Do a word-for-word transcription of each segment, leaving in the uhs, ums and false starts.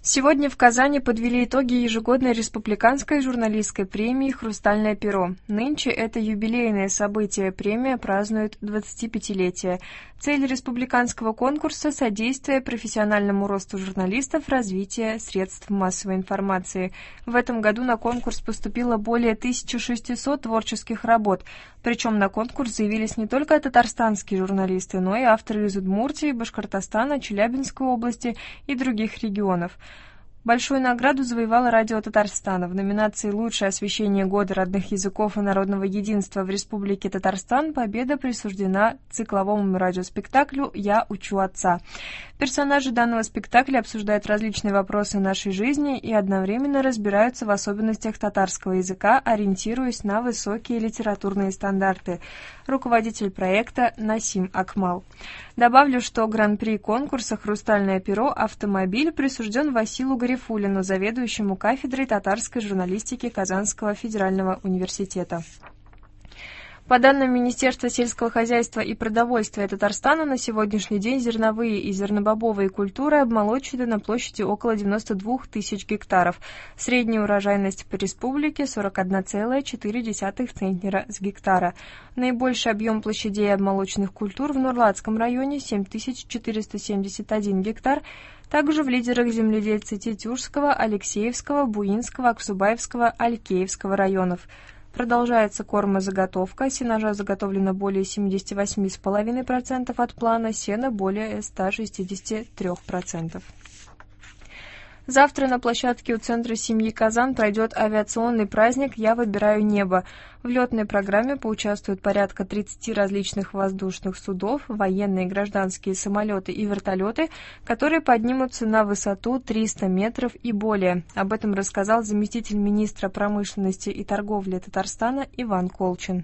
Сегодня в Казани подвели итоги ежегодной республиканской журналистской премии «Хрустальное перо». Нынче это юбилейное событие. Премия празднует двадцатипятилетие. Цель республиканского конкурса – содействие профессиональному росту журналистов, развитие средств массовой информации. В этом году на конкурс поступило более тысячи шестисот творческих работ. Причем на конкурс заявились не только татарстанские журналисты, но и авторы из Удмуртии, Башкортостана, Челябинской области и других регионов. Большую награду завоевало радио Татарстана. В номинации «Лучшее освещение года родных языков и народного единства в Республике Татарстан» победа присуждена цикловому радиоспектаклю «Я учу отца». Персонажи данного спектакля обсуждают различные вопросы нашей жизни и одновременно разбираются в особенностях татарского языка, ориентируясь на высокие литературные стандарты. Руководитель проекта Насим Акмал. Добавлю, что гран-при конкурса «Хрустальное перо» «Автомобиль» присужден Василу Гарифуллину, заведующему кафедрой татарской журналистики Казанского федерального университета. По данным Министерства сельского хозяйства и продовольствия Татарстана, на сегодняшний день зерновые и зернобобовые культуры обмолочены на площади около девяноста двух тысяч гектаров. Средняя урожайность по республике – сорок одна целая четыре десятых центнера с гектара. Наибольший объем площадей обмолоченных культур в Нурлатском районе – семь тысяч четыреста семьдесят один гектар. Также в лидерах земледельцы Тетюшского, Алексеевского, Буинского, Аксубаевского, Алькеевского районов. Продолжается кормозаготовка. Сенажа заготовлено более семьдесят восемь целых пять десятых процента от плана, сена более ста шестидесяти трёх процентов. Завтра на площадке у Центра семьи Казан пройдет авиационный праздник «Я выбираю небо». В летной программе поучаствуют порядка тридцати различных воздушных судов, военные и гражданские самолеты и вертолеты, которые поднимутся на высоту триста метров и более. Об этом рассказал заместитель министра промышленности и торговли Татарстана Иван Колчин.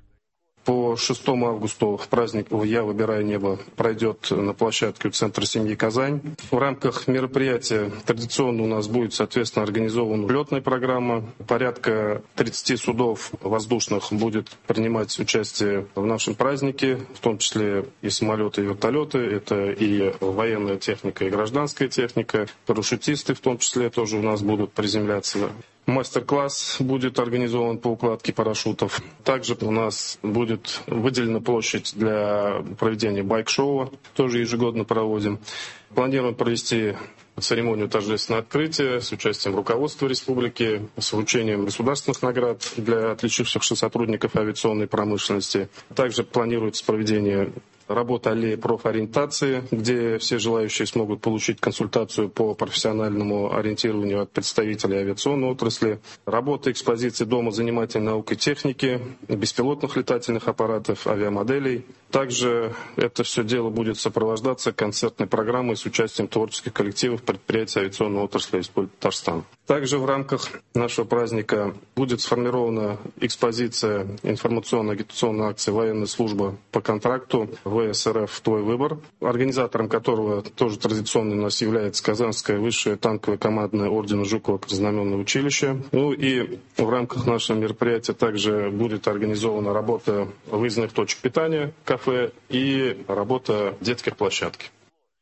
По шестому августа праздник «Я выбираю небо» пройдет на площадке у Центра семьи Казань. В рамках мероприятия традиционно у нас будет, соответственно, организована летная программа. Порядка тридцати судов воздушных будет принимать участие в нашем празднике, в том числе и самолеты, и вертолеты. Это и военная техника, и гражданская техника. Парашютисты в том числе тоже у нас будут приземляться. Мастер-класс будет организован по укладке парашютов. Также у нас будет выделена площадь для проведения байк-шоу, тоже ежегодно проводим. Планируем провести церемонию торжественного открытия с участием руководства республики, с вручением государственных наград для отличившихся сотрудников авиационной промышленности. Также планируется проведение работа аллеи профориентации, где все желающие смогут получить консультацию по профессиональному ориентированию от представителей авиационной отрасли. Работа экспозиции Дома занимательной науки и техники, беспилотных летательных аппаратов, авиамоделей. Также это все дело будет сопровождаться концертной программой с участием творческих коллективов предприятий авиационной отрасли Республики Татарстан. Также в рамках нашего праздника будет сформирована экспозиция информационно-агитационной акции «Военная служба по контракту» ВСРФ «Твой выбор», организатором которого тоже традиционно у нас является Казанское высшее танковое командное ордена Жукова Краснознаменное училище. Ну и в рамках нашего мероприятия также будет организована работа выездных точек питания, кафе и работа детских площадок.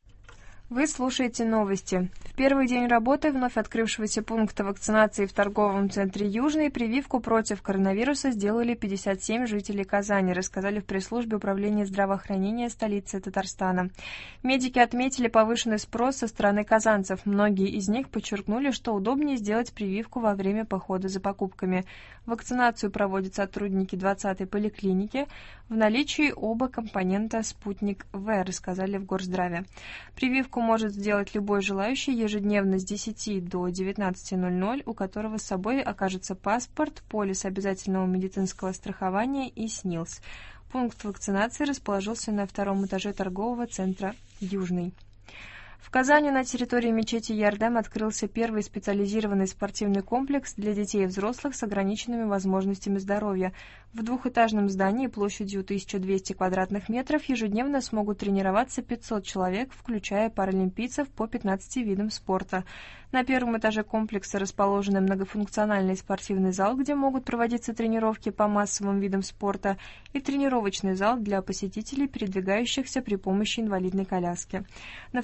Вы слушаете новости. В первый день работы вновь открывшегося пункта вакцинации в торговом центре «Южный» прививку против коронавируса сделали пятьдесят семь жителей Казани, рассказали в пресс-службе Управления здравоохранения столицы Татарстана. Медики отметили повышенный спрос со стороны казанцев. Многие из них подчеркнули, что удобнее сделать прививку во время похода за покупками. Вакцинацию проводят сотрудники двадцатой поликлиники. В наличии оба компонента «Спутник В», рассказали в Горздраве. Прививку может сделать любой желающий ежедневно с десяти до девятнадцати ноль-ноль, у которого с собой окажется паспорт, полис обязательного медицинского страхования и СНИЛС. Пункт вакцинации расположился на втором этаже торгового центра «Южный». В Казани на территории мечети Ярдем открылся первый специализированный спортивный комплекс для детей и взрослых с ограниченными возможностями здоровья. В двухэтажном здании площадью тысяча двести квадратных метров ежедневно смогут тренироваться пятьсот человек, включая паралимпийцев по пятнадцати видам спорта. На первом этаже комплекса расположен многофункциональный спортивный зал, где могут проводиться тренировки по массовым видам спорта, и тренировочный зал для посетителей, передвигающихся при помощи инвалидной коляски. На втором этаже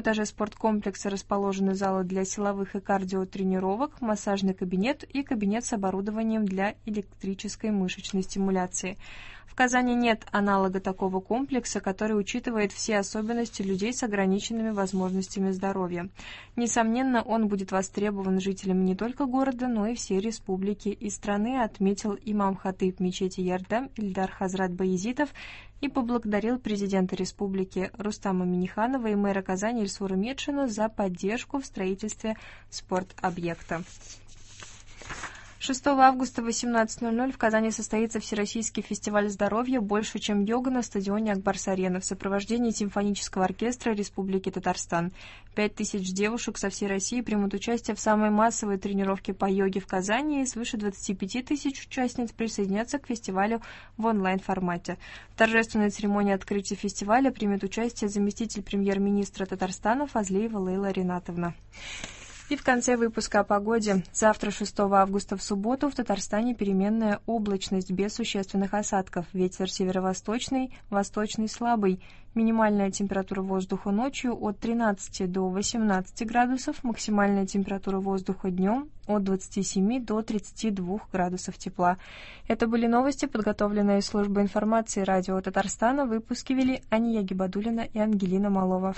этаже спорткомплекса расположены залы для силовых и кардиотренировок, массажный кабинет и кабинет с оборудованием для электрической мышечной стимуляции. В Казани нет аналога такого комплекса, который учитывает все особенности людей с ограниченными возможностями здоровья. Несомненно, он будет востребован жителями не только города, но и всей республики и страны, отметил имам-хатыб мечети Ярдам Ильдар Хазрат Баязитов и поблагодарил президента республики Рустама Минниханова и мэра Казани Ильсура Медшина за поддержку в строительстве спортобъекта. шестого августа в восемнадцать ноль ноль в Казани состоится Всероссийский фестиваль здоровья «Больше, чем йога» на стадионе Акбарс-Арена в сопровождении симфонического оркестра Республики Татарстан. Пять тысяч девушек со всей России примут участие в самой массовой тренировке по йоге в Казани, и свыше двадцати пяти тысяч участниц присоединятся к фестивалю в онлайн-формате. В торжественной церемонии открытия фестиваля примет участие заместитель премьер-министра Татарстана Фазлиева Лейла Ринатовна. И в конце выпуска о погоде. Завтра, шестого августа, в субботу, в Татарстане переменная облачность без существенных осадков. Ветер северо-восточный, восточный слабый. Минимальная температура воздуха ночью от тринадцати до восемнадцати градусов, максимальная температура воздуха днем от двадцати семи до тридцати двух градусов тепла. Это были новости, подготовленные службой информации радио Татарстана. Выпуски вели Ания Гибадуллина и Ангелина Малова.